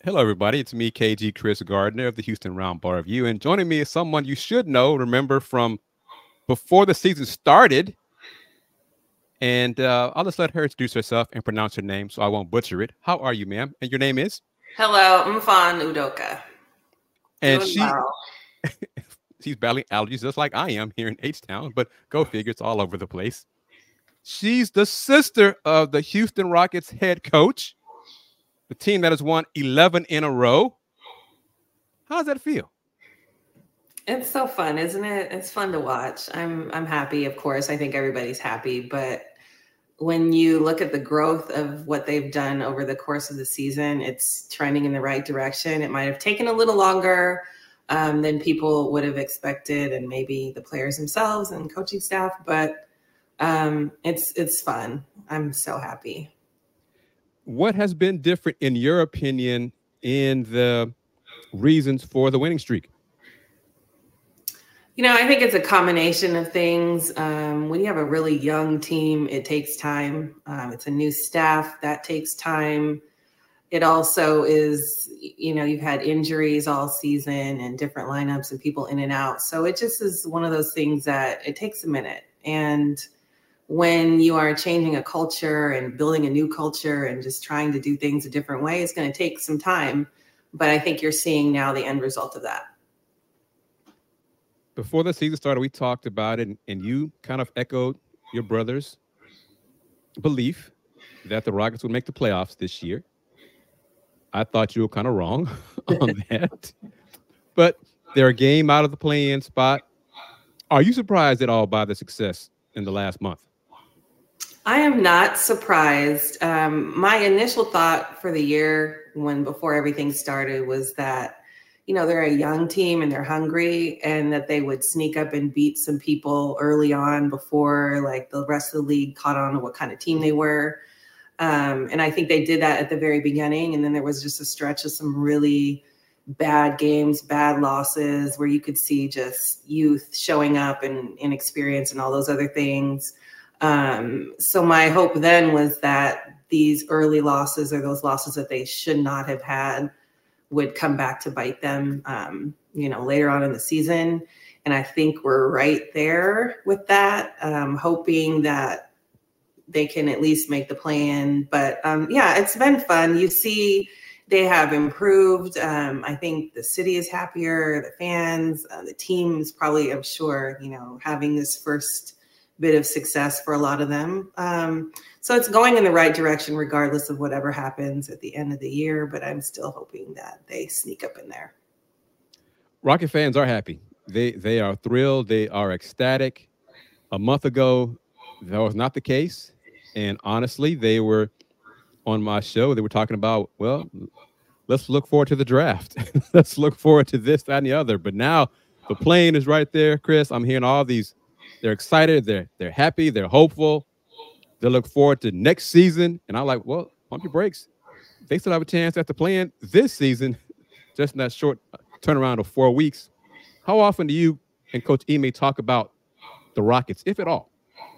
Hello, everybody. It's me, KG Chris Gardner of the Houston Round Bar Review. And joining me is someone you should know, remember from before the season started. And I'll just let her introduce herself and pronounce her name so I won't butcher it. How are you, ma'am? And your name is? Hello, Mfon Udoka. And Doing well. she's battling allergies just like I am here in H-Town, but go figure, it's all over the place. She's the sister of the Houston Rockets head coach, the team that has won 11 in a row. How does that feel? It's so fun, isn't it? It's fun to watch. I'm happy, of course. I think everybody's happy, but when you look at the growth of what they've done over the course of the season, it's trending in the right direction. It might have taken a little longer than people would have expected, and maybe the players themselves and coaching staff, but it's fun. I'm so happy. What has been different, in your opinion, in the reasons for the winning streak? I think it's a combination of things. When you have a really young team, it takes time. It's a new staff, that takes time. It also is, you've had injuries all season and different lineups and people in and out. So it just is one of those things that it takes a minute. And when you are changing a culture and building a new culture and just trying to do things a different way, it's going to take some time. But I think you're seeing now the end result of that. Before the season started, we talked about it, and you kind of echoed your brother's belief that the Rockets would make the playoffs this year. I thought you were kind of wrong on that. But they're a game out of the play-in spot. Are you surprised at all by the success in the last month? I am not surprised. My initial thought for the year before everything started was that, they're a young team and they're hungry, and that they would sneak up and beat some people early on before like the rest of the league caught on to what kind of team they were. And I think they did that at the very beginning. And then there was just a stretch of some really bad games, bad losses, where you could see just youth showing up and inexperience and all those other things. So my hope then was that these early losses, or those losses that they should not have had, would come back to bite them, later on in the season. And I think we're right there with that, hoping that they can at least make the play-in. But it's been fun. You see they have improved. I think the city is happier, the fans, the team is probably, I'm sure, having this first bit of success for a lot of them. So it's going in the right direction, regardless of whatever happens at the end of the year. But I'm still hoping that they sneak up in there. Rocket fans are happy. They are thrilled. They are ecstatic. A month ago, that was not the case. And honestly, they were on my show. They were talking about, well, let's look forward to the draft. Let's look forward to this, that, and the other. But now the plane is right there, Chris. I'm hearing all these. They're excited. They're happy. They're hopeful. They look forward to next season. And I'm like, well, pump your brakes. They still have a chance at the play-in this season, just in that short turnaround of 4 weeks. How often do you and Coach Ime talk about the Rockets, if at all?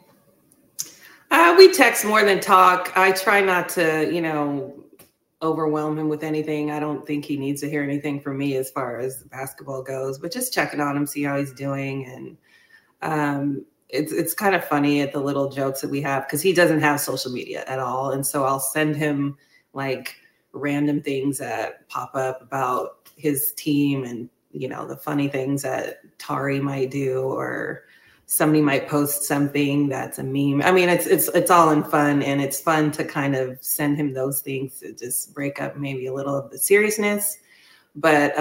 We text more than talk. I try not to, overwhelm him with anything. I don't think he needs to hear anything from me as far as basketball goes, but just checking on him, see how he's doing. And it's kind of funny at the little jokes that we have, because he doesn't have social media at all. And so I'll send him like random things that pop up about his team and, the funny things that Tari might do, or somebody might post something that's a meme. I mean, it's all in fun, and it's fun to kind of send him those things to just break up maybe a little of the seriousness. But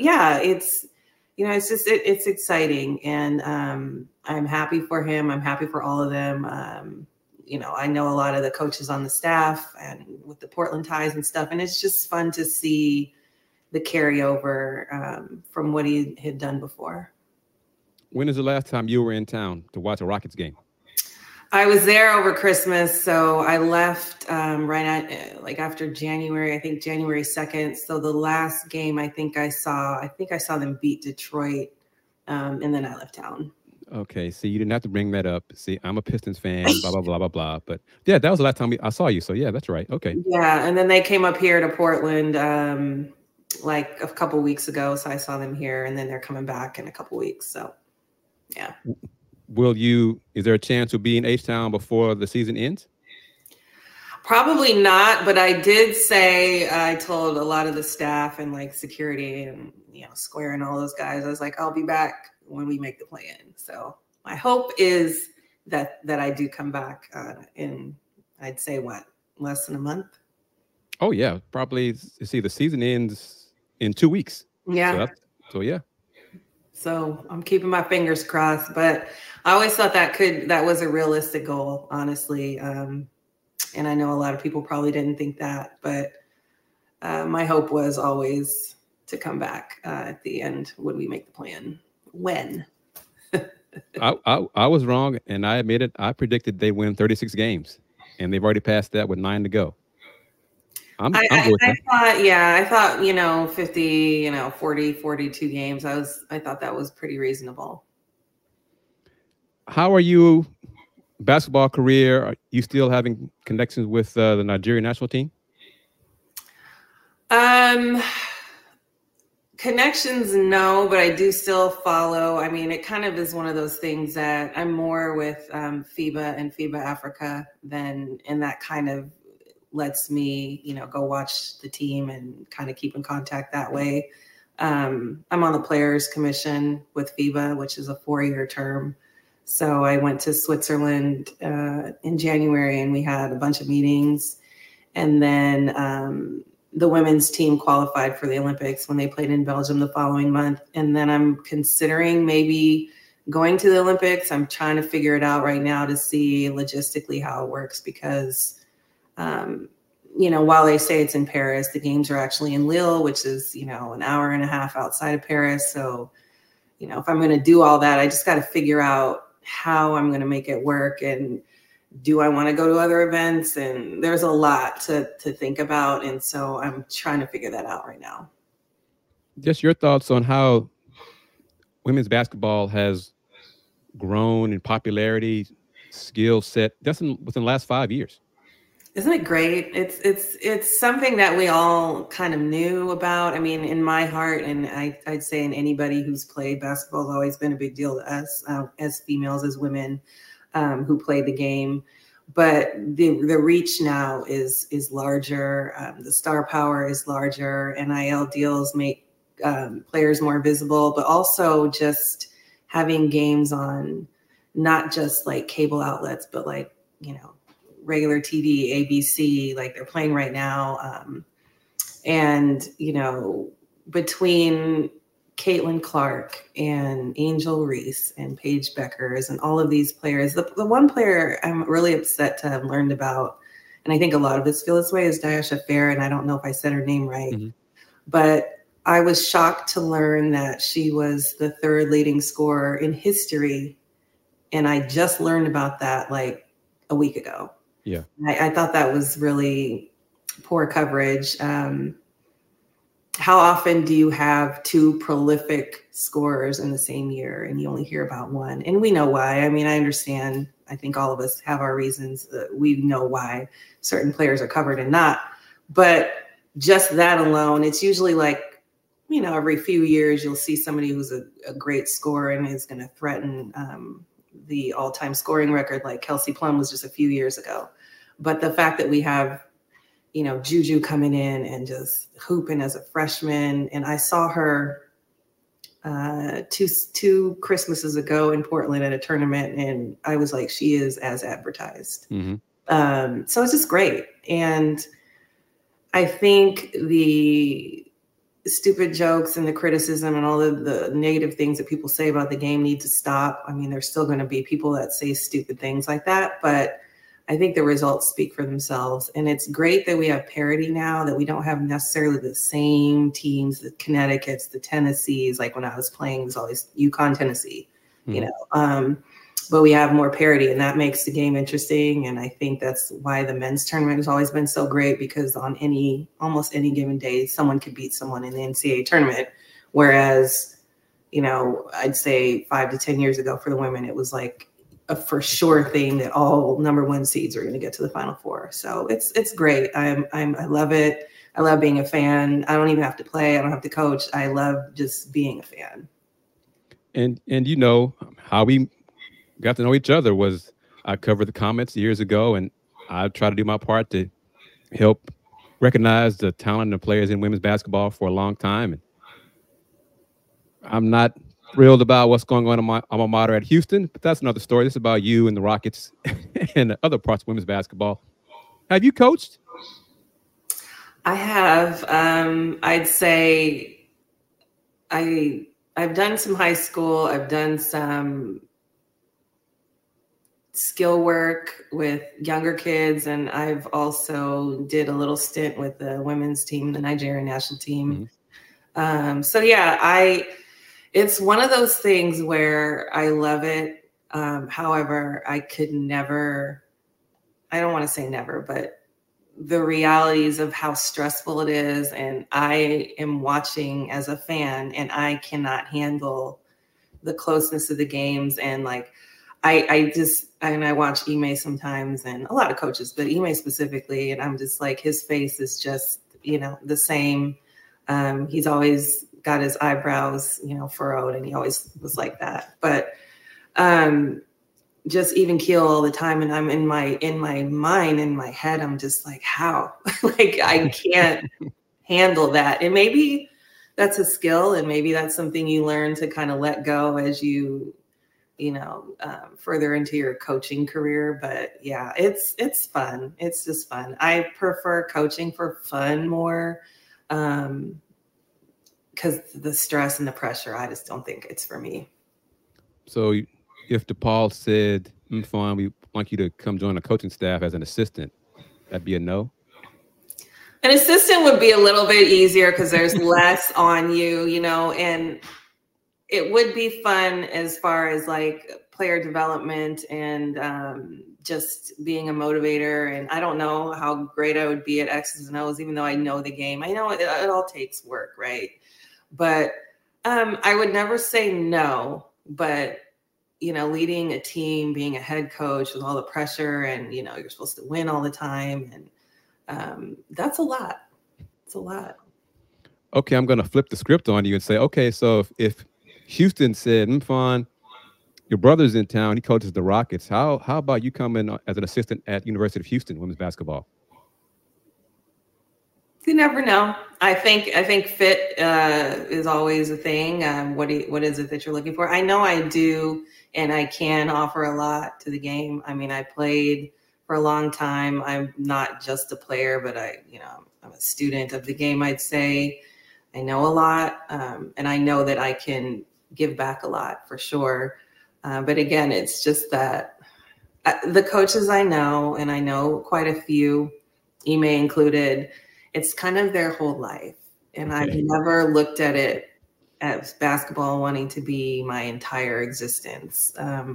it's exciting, and I'm happy for him. I'm happy for all of them. I know a lot of the coaches on the staff and with the Portland ties and stuff, and it's just fun to see the carryover from what he had done before. When is the last time you were in town to watch a Rockets game? I was there over Christmas, so I left after January. I think January 2nd. So the last game I think I saw them beat Detroit, and then I left town. Okay, see, you didn't have to bring that up. See, I'm a Pistons fan, blah, blah, blah, blah, blah. But yeah, that was the last time I saw you. So yeah, that's right. Okay. Yeah, and then they came up here to Portland like a couple weeks ago. So I saw them here, and then they're coming back in a couple weeks. So, yeah. Is there a chance you'll be in H-Town before the season ends? Probably not, but I did say, I told a lot of the staff and like security and, Square and all those guys, I was like, I'll be back when we make the play-in. So my hope is that I do come back in, I'd say less than a month. Oh yeah, probably. See, the season ends in 2 weeks. Yeah. So yeah. So I'm keeping my fingers crossed, but I always thought that was a realistic goal, honestly. And I know a lot of people probably didn't think that, but my hope was always to come back at the end when we make the plan. When? I was wrong, and I admit it. I predicted they win 36 games, and they've already passed that with 9 to go. I thought 50, 40, 42 games. I thought that was pretty reasonable. How are you? Basketball career? Are you still having connections with the Nigerian national team? Connections, no, but I do still follow. I mean, it kind of is one of those things that I'm more with FIBA and FIBA Africa and that kind of lets me, go watch the team and kind of keep in contact that way. I'm on the Players Commission with FIBA, which is a 4-year term. So I went to Switzerland in January, and we had a bunch of meetings. And then the women's team qualified for the Olympics when they played in Belgium the following month. And then I'm considering maybe going to the Olympics. I'm trying to figure it out right now to see logistically how it works because, while they say it's in Paris, the games are actually in Lille, which is, an hour and a half outside of Paris. So, if I'm going to do all that, I just got to figure out how I'm going to make it work. And do I want to go to other events? And there's a lot to think about. And so I'm trying to figure that out right now. Just your thoughts on how women's basketball has grown in popularity, skill set, just within the last 5 years. Isn't it great? It's something that we all kind of knew about. I mean, in my heart, and I'd say in anybody who's played basketball, has always been a big deal to us as females, as women who play the game. But the reach now is larger. The star power is larger. NIL deals make players more visible, but also just having games on not just like cable outlets, but like, regular TV, ABC, like they're playing right now. And, between Caitlin Clark and Angel Reese and Paige Beckers and all of these players, the one player I'm really upset to have learned about, and I think a lot of us feel this way, is Dayasha Fair, and I don't know if I said her name right, but I was shocked to learn that she was the 3rd leading scorer in history, and I just learned about that like a week ago. Yeah, I thought that was really poor coverage. How often do you have 2 prolific scorers in the same year and you only hear about one? And we know why. I mean, I understand. I think all of us have our reasons. We know why certain players are covered and not. But just that alone, it's usually like, every few years you'll see somebody who's a great scorer and is going to threaten the all-time scoring record, like Kelsey Plum was just a few years ago. But the fact that we have, Juju coming in and just hooping as a freshman, and I saw her two Christmases ago in Portland at a tournament, and I was like, she is as advertised. So it's just great. And I think the stupid jokes and the criticism and all of the negative things that people say about the game need to stop. I mean, there's still going to be people that say stupid things like that, but I think the results speak for themselves. And it's great that we have parity now, that we don't have necessarily the same teams, the Connecticut's, the Tennessees. Like when I was playing, it was always UConn, Tennessee, but we have more parity, and that makes the game interesting. And I think that's why the men's tournament has always been so great, because on almost any given day, someone could beat someone in the NCAA tournament. Whereas, I'd say 5 to 10 years ago for the women, it was like a for sure thing that all number 1 seeds are going to get to the Final Four. So it's great. I love it. I love being a fan. I don't even have to play. I don't have to coach. I love just being a fan. And you know how we got to know each other was I covered the comments years ago, and I try to do my part to help recognize the talent of players in women's basketball for a long time. And I'm not thrilled about what's going on in my alma mater at Houston, but that's another story. This is about you and the Rockets and the other parts of women's basketball. Have you coached? I have. I'd say I've done some high school. I've done some skill work with younger kids, and I've also did a little stint with the women's team, the Nigerian national team. So yeah, it's one of those things where I love it. However, I could never, I don't want to say never, but the realities of how stressful it is, and I am watching as a fan, and I cannot handle the closeness of the games. And like I watch Ime sometimes, and a lot of coaches, but Ime specifically, and I'm just like, his face is just, you know, the same. He's always got his eyebrows, you know, furrowed, and he always was like that. But just even keel all the time, and I'm in my mind, in my head, I'm just like, how? Like, I can't handle that. And maybe that's a skill, and maybe that's something you learn to kind of let go as you further into your coaching career. But yeah, it's fun. It's just fun. I prefer coaching for fun more, because the stress and the pressure, I just don't think it's for me. So if DePaul said, fine, we want you to come join the coaching staff as an assistant, that'd be a no? An assistant would be a little bit easier because there's less on you, you know, and it would be fun as far as like player development and just being a motivator. And I don't know how great I would be at X's and O's, even though I know the game. I know it all takes work, right? But I would never say no. But, you know, leading a team, being a head coach with all the pressure, and, you know, you're supposed to win all the time. And that's a lot. It's a lot. Okay, I'm going to flip the script on you and say, okay, so if Houston said, fine, your brother's in town, he coaches the Rockets, how about you come in as an assistant at University of Houston women's basketball? You never know. I think fit is always a thing. What is it that you're looking for? I know I do, and I can offer a lot to the game. I mean, I played for a long time. I'm not just a player, but I'm a student of the game, I'd say. I know a lot, and I know that I can give back a lot for sure. But again, it's just that the coaches I know, and I know quite a few, Ime included, it's kind of their whole life. And I've never looked at it as basketball wanting to be my entire existence.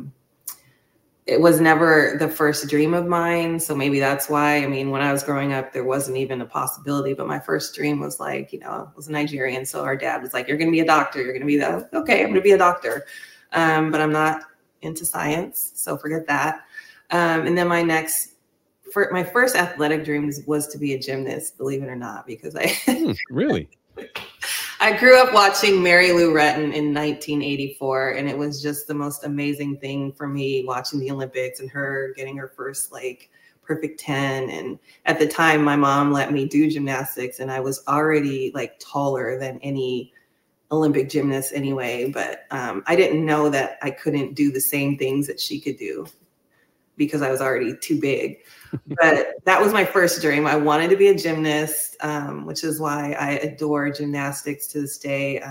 It was never the first dream of mine. So maybe that's why. I mean, when I was growing up, there wasn't even a possibility. But my first dream was like, I was Nigerian. So our dad was like, you're going to be a doctor. You're going to be okay, I'm going to be a doctor. But I'm not into science. So forget that. And then my first athletic dream was to be a gymnast, believe it or not, because really? I grew up watching Mary Lou Retton in 1984, and it was just the most amazing thing for me watching the Olympics and her getting her first like perfect 10. And at the time, my mom let me do gymnastics, and I was already like taller than any Olympic gymnast anyway. But I didn't know that I couldn't do the same things that she could do because I was already too big. But that was my first dream. I wanted to be a gymnast, which is why I adore gymnastics to this day.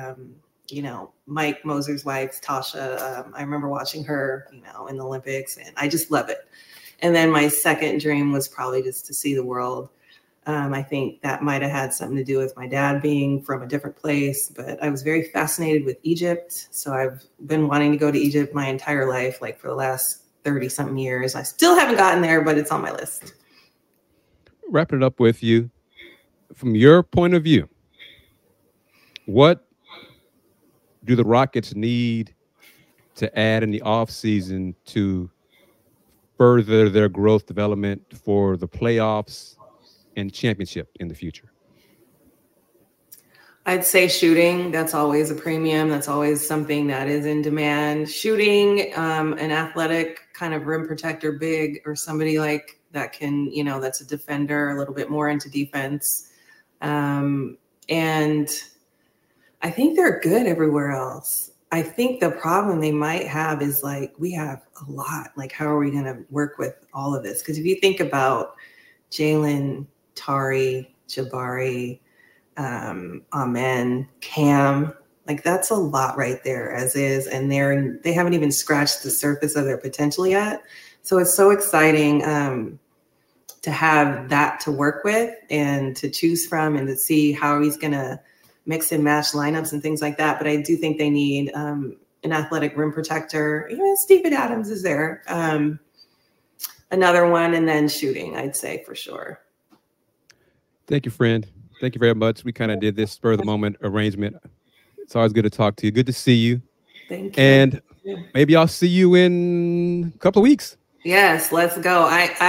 Mike Moser's wife, Tasha, I remember watching her, in the Olympics, and I just love it. And then my second dream was probably just to see the world. I think that might have had something to do with my dad being from a different place, but I was very fascinated with Egypt. So I've been wanting to go to Egypt my entire life, like for the last 30-something years. I still haven't gotten there, but it's on my list. Wrapping it up with you, from your point of view, what do the Rockets need to add in the offseason to further their growth development for the playoffs and championship in the future? I'd say shooting. That's always a premium. That's always something that is in demand. Shooting, an athletic kind of rim protector big, or somebody like that can, that's a defender, a little bit more into defense. And I think they're good everywhere else. I think the problem they might have is like, we have a lot. Like, how are we going to work with all of this? Because if you think about Jalen, Tari, Jabari, Amen, Cam, like that's a lot right there as is. And they haven't even scratched the surface of their potential yet. So it's so exciting to have that to work with and to choose from, and to see how he's going to mix and match lineups and things like that. But I do think they need an athletic rim protector. Steven Adams is there. Another one, and then shooting, I'd say for sure. Thank you, friend. Thank you very much. We kind of did this spur of the moment arrangement. It's always good to talk to you. Good to see you. Thank you. And maybe I'll see you in a couple of weeks. Yes, let's go.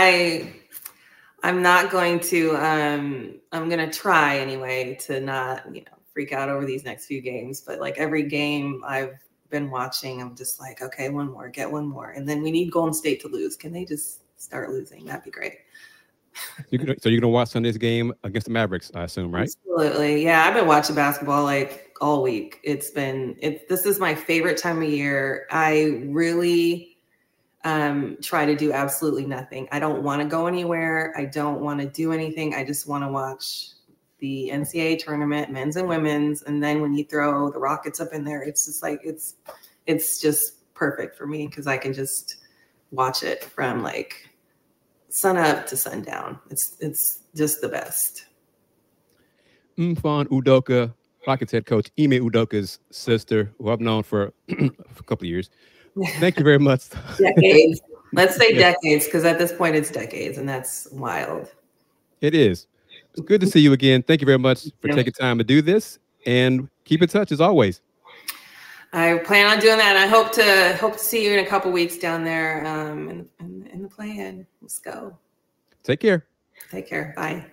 I'm not going to, I'm going to try anyway to not, freak out over these next few games. But like every game I've been watching, I'm just like, okay, one more, get one more. And then we need Golden State to lose. Can they just start losing? That'd be great. So you're going to watch Sunday's game against the Mavericks, I assume, right? Absolutely. Yeah, I've been watching basketball like all week. This is my favorite time of year. I really try to do absolutely nothing. I don't want to go anywhere. I don't want to do anything. I just want to watch the NCAA tournament, men's and women's. And then when you throw the Rockets up in there, it's just like, it's just perfect for me, because I can just watch it from like sun up to sundown. It's just the best. Mfon Udoka, Rockets head coach, Ime Udoka's sister, who I've known for a couple of years. Thank you very much. Decades. Let's say decades, because at this point it's decades, and that's wild. It is. It's good to see you again. Thank you very much for taking time to do this, and keep in touch as always. I plan on doing that. And I hope to see you in a couple weeks down there in the play-in. Let's go. Take care. Take care. Bye.